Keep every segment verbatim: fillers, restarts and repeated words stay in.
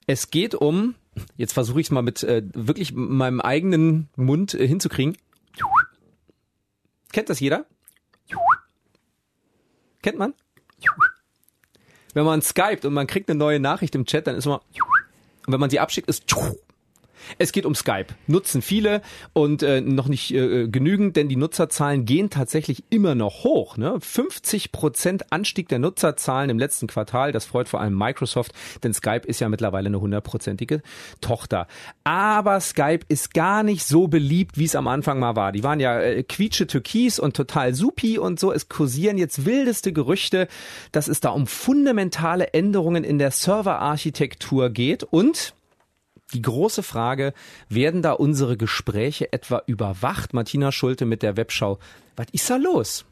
Es geht um, jetzt versuche ich es mal mit äh, wirklich meinem eigenen Mund äh, hinzukriegen. Kennt das jeder? Kennt man? Wenn man skypt und man kriegt eine neue Nachricht im Chat, dann ist man, und wenn man sie abschickt, ist es geht um Skype. Nutzen viele und äh, noch nicht äh, genügend, denn die Nutzerzahlen gehen tatsächlich immer noch hoch. Ne? fünfzig Prozent Anstieg der Nutzerzahlen im letzten Quartal. Das freut vor allem Microsoft, denn Skype ist ja mittlerweile eine hundertprozentige Tochter. Aber Skype ist gar nicht so beliebt, wie es am Anfang mal war. Die waren ja äh, quietsche Türkis und total supi und so. Es kursieren jetzt wildeste Gerüchte, dass es da um fundamentale Änderungen in der Serverarchitektur geht und die große Frage, werden da unsere Gespräche etwa überwacht? Martina Schulte mit der Webschau. Was ist da los?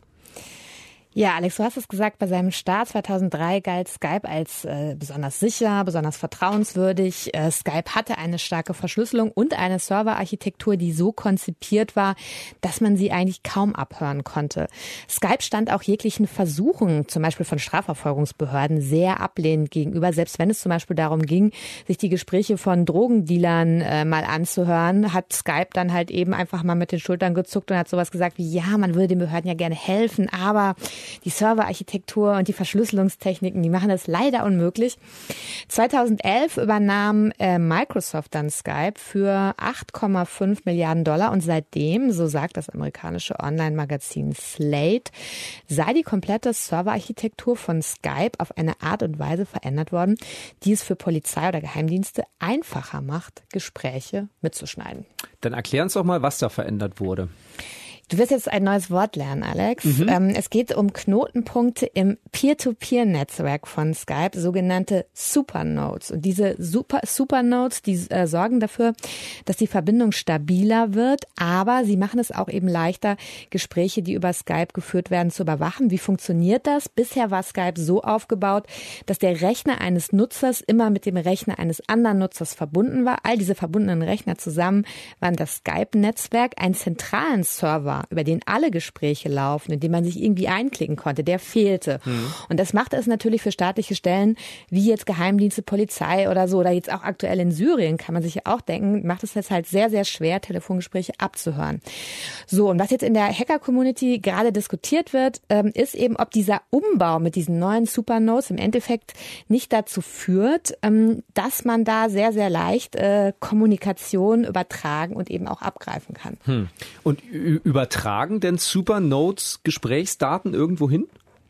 Ja, Alex, du hast es gesagt, bei seinem Start zweitausenddrei galt Skype als äh, besonders sicher, besonders vertrauenswürdig. Äh, Skype hatte eine starke Verschlüsselung und eine Serverarchitektur, die so konzipiert war, dass man sie eigentlich kaum abhören konnte. Skype stand auch jeglichen Versuchen, zum Beispiel von Strafverfolgungsbehörden, sehr ablehnend gegenüber. Selbst wenn es zum Beispiel darum ging, sich die Gespräche von Drogendealern äh, mal anzuhören, hat Skype dann halt eben einfach mal mit den Schultern gezuckt und hat sowas gesagt wie, ja, man würde den Behörden ja gerne helfen, aber die Serverarchitektur und die Verschlüsselungstechniken, die machen das leider unmöglich. zweitausendelf übernahm äh, Microsoft dann Skype für acht Komma fünf Milliarden Dollar und seitdem, so sagt das amerikanische Online-Magazin Slate, sei die komplette Serverarchitektur von Skype auf eine Art und Weise verändert worden, die es für Polizei oder Geheimdienste einfacher macht, Gespräche mitzuschneiden. Dann erklär uns doch mal, was da verändert wurde. Du wirst jetzt ein neues Wort lernen, Alex. Mhm. Ähm, es geht um Knotenpunkte im Peer-to-Peer-Netzwerk von Skype, sogenannte Supernodes. Und diese Super Supernodes, die äh, sorgen dafür, dass die Verbindung stabiler wird, aber sie machen es auch eben leichter, Gespräche, die über Skype geführt werden, zu überwachen. Wie funktioniert das? Bisher war Skype so aufgebaut, dass der Rechner eines Nutzers immer mit dem Rechner eines anderen Nutzers verbunden war. All diese verbundenen Rechner zusammen waren das Skype-Netzwerk, einen zentralen Server, über den alle Gespräche laufen, in dem man sich irgendwie einklicken konnte, der fehlte. Mhm. Und das macht es natürlich für staatliche Stellen, wie jetzt Geheimdienste, Polizei oder so, oder jetzt auch aktuell in Syrien, kann man sich ja auch denken, macht es jetzt halt sehr, sehr schwer, Telefongespräche abzuhören. So, und was jetzt in der Hacker-Community gerade diskutiert wird, ist eben, ob dieser Umbau mit diesen neuen Supernodes im Endeffekt nicht dazu führt, dass man da sehr, sehr leicht Kommunikation übertragen und eben auch abgreifen kann. Hm. Und über Übertragen denn Supernodes Gesprächsdaten irgendwo hin?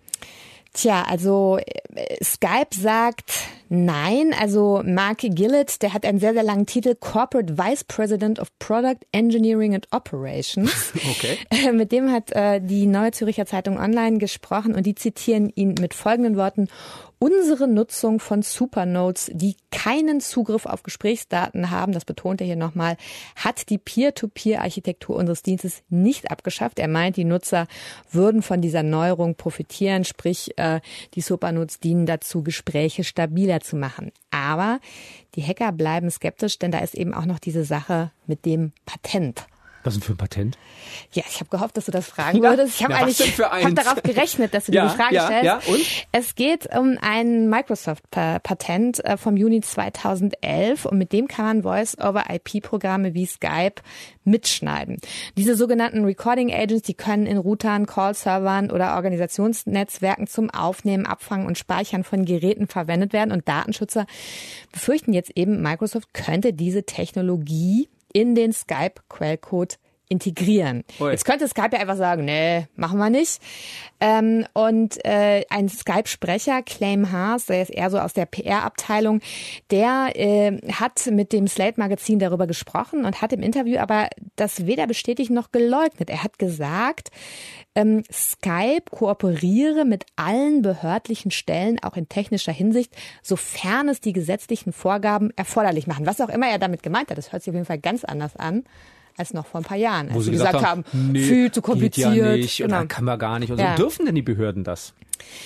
Tja, also Skype sagt nein. Also Mark Gillett, der hat einen sehr, sehr langen Titel, Corporate Vice President of Product Engineering and Operations. Okay. Mit dem hat äh, die Neue Zürcher Zeitung Online gesprochen und die zitieren ihn mit folgenden Worten: Unsere Nutzung von Supernodes, die keinen Zugriff auf Gesprächsdaten haben, das betont er hier nochmal, hat die Peer-to-Peer-Architektur unseres Dienstes nicht abgeschafft. Er meint, die Nutzer würden von dieser Neuerung profitieren, sprich äh, die Supernodes dienen dazu, Gespräche stabiler zu machen. Aber die Hacker bleiben skeptisch, denn da ist eben auch noch diese Sache mit dem Patent. Was ist denn für ein Patent? Ja, ich habe gehofft, dass du das fragen ja. würdest. Ich habe ja, eigentlich hab darauf gerechnet, dass du ja, dir die Frage ja, stellst. Ja, und? Es geht um ein Microsoft-Patent vom Juni zweitausendelf und mit dem kann man Voice-over-I P-Programme wie Skype mitschneiden. Diese sogenannten Recording Agents, die können in Routern, Call-Servern oder Organisationsnetzwerken zum Aufnehmen, Abfangen und Speichern von Geräten verwendet werden und Datenschützer befürchten jetzt eben, Microsoft könnte diese Technologie in den Skype-Quellcode integrieren. Ui. Jetzt könnte Skype ja einfach sagen, nee, machen wir nicht. Ähm, und äh, ein Skype-Sprecher, Claim Haas, der ist eher so aus der P R-Abteilung, der äh, hat mit dem Slate-Magazin darüber gesprochen und hat im Interview aber das weder bestätigt noch geleugnet. Er hat gesagt, ähm, Skype kooperiere mit allen behördlichen Stellen, auch in technischer Hinsicht, sofern es die gesetzlichen Vorgaben erforderlich machen. Was auch immer er damit gemeint hat, das hört sich auf jeden Fall ganz anders an als noch vor ein paar Jahren, als Wo sie gesagt, gesagt haben, haben nee, viel zu kompliziert. Geht ja nicht, genau. oder kann man gar nicht. Und so. Ja. Dürfen denn die Behörden das?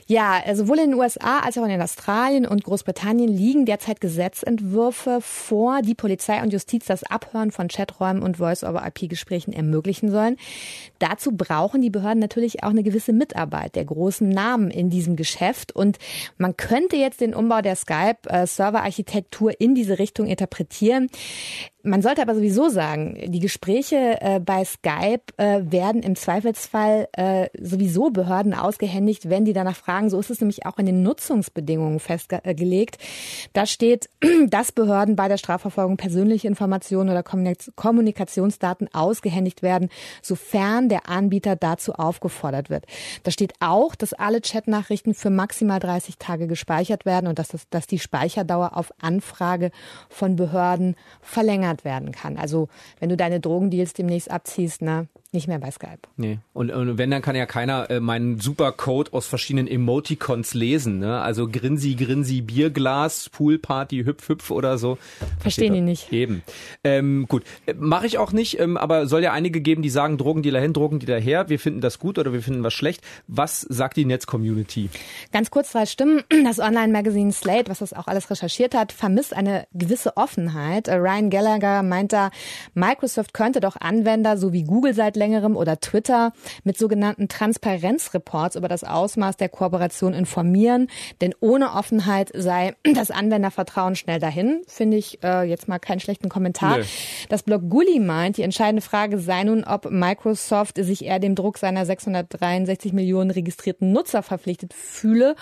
Ja, sowohl in den U S A als auch in Australien und Großbritannien liegen derzeit Gesetzentwürfe vor, die Polizei und Justiz das Abhören von Chaträumen und Voice-over-I P-Gesprächen ermöglichen sollen. Dazu brauchen die Behörden natürlich auch eine gewisse Mitarbeit der großen Namen in diesem Geschäft. Und man könnte jetzt den Umbau der Skype-Serverarchitektur in diese Richtung interpretieren. Man sollte aber sowieso sagen, die Gespräche äh, bei Skype äh, werden im Zweifelsfall äh, sowieso Behörden ausgehändigt, wenn die danach fragen. So ist es nämlich auch in den Nutzungsbedingungen festgelegt. Da steht, dass Behörden bei der Strafverfolgung persönliche Informationen oder Kommunikationsdaten ausgehändigt werden, sofern der Anbieter dazu aufgefordert wird. Da steht auch, dass alle Chatnachrichten für maximal dreißig Tage gespeichert werden und dass, das, dass die Speicherdauer auf Anfrage von Behörden verlängert werden kann. Also wenn du deine Drogendeals demnächst abziehst, ne, nicht mehr bei Skype. Nee. Und, und wenn, dann kann ja keiner äh, meinen Supercode aus verschiedenen Emoticons lesen. Ne? Also Grinsi, Grinsi, Bierglas, Poolparty, Hüpf, Hüpf oder so. Verstehen die nicht. Eben. Ähm, gut. Äh, Mache ich auch nicht, ähm, aber soll ja einige geben, die sagen, Drogendealer hin, Drogendealer her. Wir finden das gut oder wir finden was schlecht. Was sagt die Netz-Community? Ganz kurz drei Stimmen. Das Online-Magazin Slate, was das auch alles recherchiert hat, vermisst eine gewisse Offenheit. Äh, Ryan Gallagher meint da, Microsoft könnte doch Anwender, so wie Google seit längerem oder Twitter, mit sogenannten Transparenzreports über das Ausmaß der Kooperation informieren. Denn ohne Offenheit sei das Anwendervertrauen schnell dahin. Finde ich äh, jetzt mal keinen schlechten Kommentar. Nee. Das Blog Gully meint, die entscheidende Frage sei nun, ob Microsoft sich eher dem Druck seiner sechshundertdreiundsechzig Millionen registrierten Nutzer verpflichtet fühle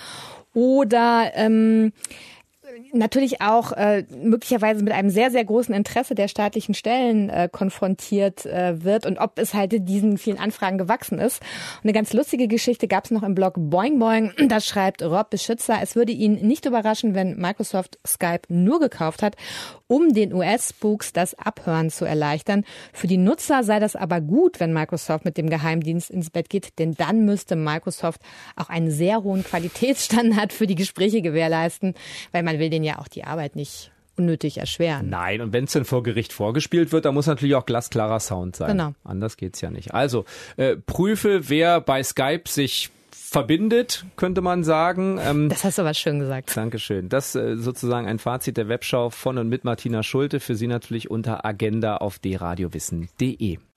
oder ähm, natürlich auch äh, möglicherweise mit einem sehr, sehr großen Interesse der staatlichen Stellen äh, konfrontiert äh, wird und ob es halt diesen vielen Anfragen gewachsen ist. Und eine ganz lustige Geschichte gab es noch im Blog Boing Boing. Da schreibt Rob Beschützer, es würde ihn nicht überraschen, wenn Microsoft Skype nur gekauft hat, um den U S-Spooks das Abhören zu erleichtern. Für die Nutzer sei das aber gut, wenn Microsoft mit dem Geheimdienst ins Bett geht, denn dann müsste Microsoft auch einen sehr hohen Qualitätsstandard für die Gespräche gewährleisten, weil man will den ja auch die Arbeit nicht unnötig erschweren. Nein, und wenn es dann vor Gericht vorgespielt wird, dann muss natürlich auch glasklarer Sound sein. Genau. Anders geht's ja nicht. Also, äh, prüfe, wer bei Skype sich verbindet, könnte man sagen. Ähm, das hast du aber schön gesagt. Dankeschön. Das äh, sozusagen ein Fazit der Webschau von und mit Martina Schulte. Für Sie natürlich unter Agenda auf d radio wissen punkt de.